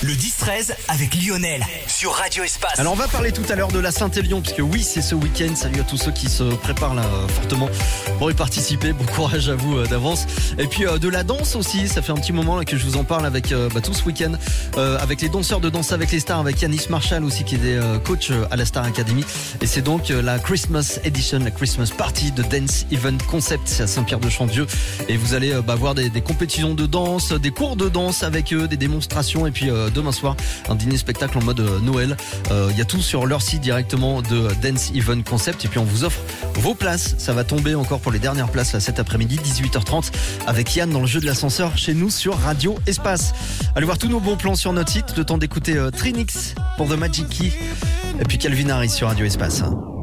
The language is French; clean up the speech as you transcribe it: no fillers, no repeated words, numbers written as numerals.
Le 10-13 avec Lionel sur Radio Espace. Alors on va parler tout à l'heure de la Saint-Élion, puisque oui, c'est ce week-end. Salut à tous ceux qui se préparent là fortement pour y participer. Bon courage à vous d'avance. Et puis de la danse aussi, ça fait un petit moment là, que je vous en parle avec tout ce week-end avec les danseurs de Danse avec les stars, avec Yanis Marshall aussi qui est des coach à la Star Academy. Et c'est donc la Christmas Edition, la Christmas Party de Dance Event Concept, c'est à Saint-Pierre-de-Chandieu. Et vous allez voir des compétitions de danse, des cours de danse avec eux, des démonstrations et puis demain soir un dîner spectacle en mode Noël. Il y a tout sur leur site directement de Dance Event Concept et puis on vous offre vos places. Ça va tomber encore pour les dernières places là cet après-midi 18h30 avec Yann dans le jeu de l'ascenseur chez nous sur Radio Espace. Allez voir tous nos bons plans sur notre site, le temps d'écouter Trinix pour The Magic Key et puis Calvin Harris sur Radio Espace.